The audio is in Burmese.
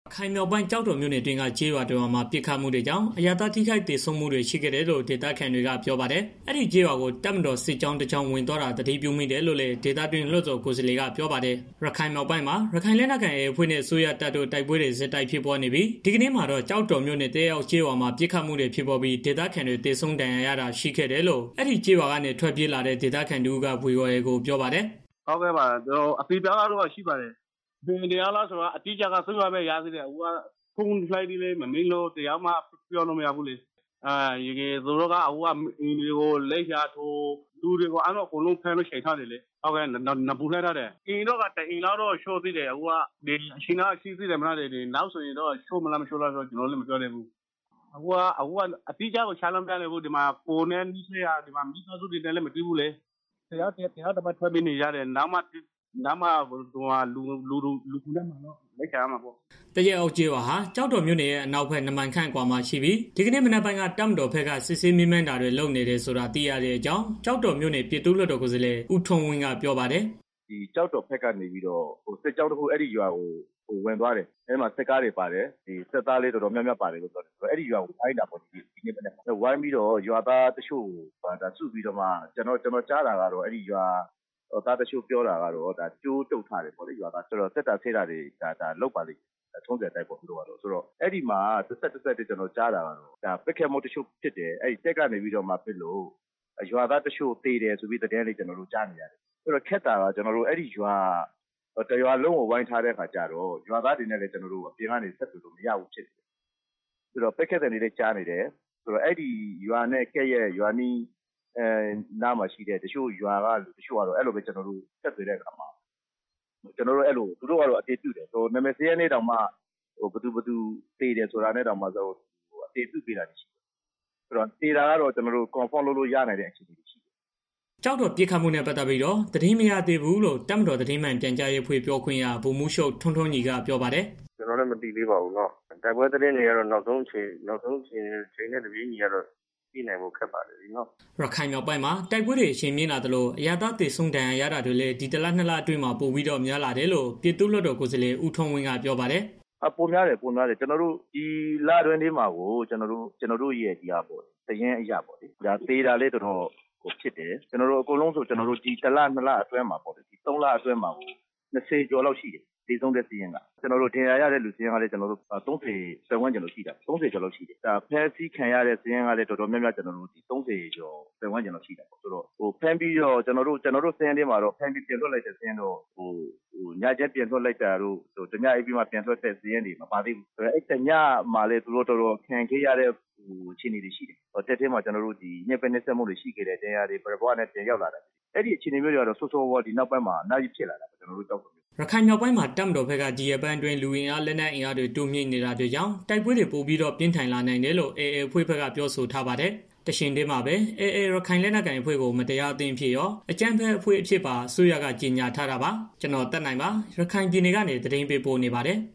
ခိုင်မြောက်ပိုင်းကျောက်တော်မြို့နယ်တွင်းကကျေးရွာတော်မှာပြစ်ခတ်မှုတွေကြောင့်အရသာထိခိုက်ဒေဆုံးမှုတွေရှိခဲ့တယ်လို့ဒေသခံတွေကပြောပါတယ်။အဲ့ဒီကျေးရွာကိုတပ်မတော်စစ်ကြောင်းတစ်ကြောင်းဝင်သွားတာတတိပြုမိတယ်လို့လည်းဒေသတွင်းလွှတ်တော်ကိုယ်စားလှယ်ကပြောပါတယ်။ရခိုင်မြောက်ပိုင်းမှာရခိုင်လက်နက်ကိုင်အဖွဲ့နဲ့ဆိုရတပ်တို့တိုက်ပွဲတွေဇက်တိုက်ဖြစ်ပေါ်နေပြီးဒီကနေ့မှာတော့ကျောက်တော်မြို့နယ်တဲရောက်ကျေးရွာမှာပြစ်ခတ်မှုတွေဖြစ်ပေါ်ပြီးဒေသခံတွေဒေဆုံးဒဏ်ရာရတာရှိခဲ့တယ်လို့အဲ့ဒီကျေးရွာကနေထွက်ပြေးလာတဲ့ဒေသခံတို့က VOA ကိုပြောပါတယ်။ဟုတ်ကဲ့ပါအပီပြားကတော့ရှိပါတယ်။ဘယ်နေရာလားဆိုတာအတိအကျကဆုံးရပဲရသေးတယ်။ဖုန်းလိုက်ဒီလေမမင်းလို့တရားမှပြောလို့မရဘူးလေရေသူတို့ကအဝအင်းတွေကိုလက်ရထိုးလူတွေကိုအဲ့တော့အကုန်လုံးဖမ်းလို့ချိန်ထားတယ်လေဟုတ်ကဲ့နပူလိုက်ထားတယ်အင်းတော့ကတအင်းတော့ရှိုးသေးတယ်ဒီအရှင်ကအရှိသေးတယ်မလားဒီနောက်ဆိုရင်တော့ရှိုးမလားမရှိုးလားတော့ကျွန်တော်လည်းမပြောနိုင်ဘူးအတိအကျကိုချမ်းလုံးပြနေဘူးဒီမှာကိုနဲ့နိစေရဒီမှာမိသားစုတွေနဲ့လည်းမတွေ့ဘူးလေတရားတပတ်ထွက်ပြီးနေရတယ်နောက်မှလူကူနဲ့မှာတော့လက်ချာမှာပေါ့တရက်အောက်ကျေးရွာဟာကျောက်တော်မြို့နယ်ရဲ့အနောက်ဘက်2မိုင်ခန့်ကွာမှာရှိပြီးဒီကနေ့မနက်ပိုင်းကတပ်မတော်ဘက်ကစစ်ဆေးမိမှန်းတာတွေလုပ်နေတယ်ဆိုတာသိရတဲ့အကြောင်းကျောက်တော်မြို့နယ်ပြည်သူ့လွှတ်တော်ကိုယ်စားလှယ်ဦးထွန်းဝင်းကပြောပါတယ်ဒီကျောက်တော်ဘက်ကနေပြီးတော့စစ်ကြောင်းတစ်ခုအဲ့ဒီရွာကိုဝင်သွားတယ်အဲ့မှာစစ်ကားတွေပါတယ်ဒီစစ်သားလေးတော်တော်များများပါတယ်လို့ပြောတယ်အဲ့ဒီရွာကိုအိုင်းတာပေါ့ဒီနေ့မနက်ဝိုင်းပြီးတော့ရွာသားတချို့ဒါစုပြီးတော့မှကျွန်တော်ကြားတာကတော့အဲ့ဒီရွာသားတချို့ပြောတာကတော့ဒါကျိုးတုတ်ထားတယ်ပေါ့လေရွာသားဆိုတော့စစ်တာဆေးတာတွေဒါလောက်ပါလိမ့်ထုံးစံတိုက်ပေါ့သူတို့ကတော့ဆိုတော့အဲ့ဒီမှာတစ်ဆက်ကျွန်တော်ကြားတာကတော့ဒါပစ်ခတ်မှုတချို့ဖြစ်တယ်အဲ့ဒီတက်ကနေပြီးတော့မှဖြစ်လို့ရွာသားတချို့တေးတယ်ဆိုပြီးတဲ့တဲ့လေးကျွန်တော်တို့ကြားနေရတယ်ဆိုတော့ခက်တာကကျွန်တော်တို့အဲ့ဒီရွာတရွာလုံးကိုဝိုင်းထားတဲ့ခါကျတော့ရွာသားတွေနဲ့လည်းကျွန်တော်တို့အပြင်ကနေဆက်သွယ်လို့မရဘူးဖြစ်တယ်ဆိုတော့ပစ်ခတ်တဲ့လေးကြားနေတယ်ဆိုတော့အဲ့ဒီရွာနဲ့ကဲ့ရဲ့ရွာနီးနားမှာရှိတဲ့တချို့ရွာကလူတချို့ကတော့အဲ့လိုပဲကျွန်တော်တို့ဆက်သွယ်တဲ့အခါမှာကျွန်တော်တို့အဲ့လိုသူတို့ကတော့အတေးပြုတယ်ဆိုနာမည်စရနေတောင်မှဘသူတေးတယ်ဆိုတာနဲ့တောင်မှဆိုအတေးပြုပေးတာရှိတယ်ဆိုတော့တေးတာကတော့ကျွန်တော်တို့ confirm လုပ်လို့ရနိုင်တဲ့အခြေအနေရှိတယ်ကျောက်တော်ပြစ်ခတ်မှုနဲ့ပတ်သက်ပြီးတော့သတင်းမရသေးဘူးလို့တပ်မတော်သတင်းမှန်ပြန်ကြားရေးဖွဲ့ပြောခွင့်ရဗိုလ်မှူးချုပ်ထွန်းထွန်းညီကပြောပါတယ်ကျွန်တော်လည်းမသိသေးပါဘူးเนาะတိုက်ပွဲသတင်းတွေကတော့နောက်ဆုံးချိန်နဲ့တပြေးညီကတော့ပြည်နိုင်ဖို့ခက်ပါတယ်ဒီနော်ရခိုင်မြောက်ပိုင်းမှာတိုက်ပွဲတွေအချိန်မြင့်လာသလိုအရသာတေဆုံးဒဏ်ရာရတာတွေလည်းဒီတလ2လအတွင်းမှာပိုပြီးတော့များလာတယ်လို့ပြည်သူ့လွှတ်တော်ကိုယ်စားလှယ်ဦးထွန်းဝင်းကပြောပါတယ်ပိုများတယ်ကျွန်တော်တို့ဒီလတွင်းလေးမှာကိုကျွန်တော်တို့ရဲ့ဒီဟာပေါ့တရင်အရာပေါ့လေဒါသေးတာလေးတော်တော်ကိုဖြစ်တယ်ကျွန်တော်တို့အကုန်လုံးဆိုကျွန်တော်တို့ဒီတလ2လအတွင်းမှာပေါ့လေဒီ3လအတွင်းမှာကို20ကျော်လောက်ရှိတယ်ဒီဆုံးတဲ့စီးရင်ကကျွန်တော်တို့ထင်ရရတဲ့လူစီးရင်ကလည်းကျွန်တော်တို့30ပတ်ဝန်းကျင်လို့ရှိတာ30ကျော်လောက်ရှိတယ်ဒါဖဲစီးခံရတဲ့စီးရင်ကလည်းတော်တော်များများကျွန်တော်တို့ဒီ30ကျော်ပတ်ဝန်းကျင်လောက်ရှိတာပေါ့ဆိုတော့ဖမ်းပြီးတော့ကျွန်တော်တို့စီးရင်တွေမှာတော့ဖမ်းပြီးပြင်ထွက်လိုက်တဲ့စီးရင်တော့ညချက်ပြင်ထွက်လိုက်တာတို့တညအိပ်ပြီးမှပြင်ထွက်တဲ့စီးရင်တွေမပါသေးဘူးဆိုတော့အဲ့တညမှာလည်းသူတို့တော်တော်ခံခဲ့ရတဲ့အခြေအနေတွေရှိတယ်တက်ထဲမှာကျွန်တော်တို့ဒီညက်ပဲနေဆက်မှုတွေရှိခဲ့တဲ့တရားတွေဘွားနဲ့ပြန်ရောက်လာတယ်အဲ့ဒီအခြေအနေမျိုးတွေကတော့ဆိုးဝါးဒီနောက်ပိုင်းမှာအများကြီးဖြစ်လာတာကျွန်တော်တို့ကြောက်တယ်ရခိုင်မြောက်ပိုင်းမှာတပ်မတော်ဘက်ကဒီရပန်းတွင်လူဝင်အားလက်နက်အင်အားတွေတိုးမြင့်နေတာတွေကြောင့်တိုက်ပွဲတွေပိုပြီးတော့ပြင်းထန်လာနိုင်တယ်လို့ AA အဖွဲ့ဘက်ကပြောဆိုထားပါတယ်။တရှင်တည်းမှာပဲ AA ရခိုင်လက်နက်ကိုင်အဖွဲ့ကိုမတရားအသင်းဖြစ်ရောအကြမ်းဖက်အဖွဲ့အဖြစ်ပါအစိုးရကကြေညာထားတာပါ။ကျွန်တော်တက်နိုင်ပါရခိုင်ပြည်နယ်ကနေသတင်းပေးပို့နေပါတယ်။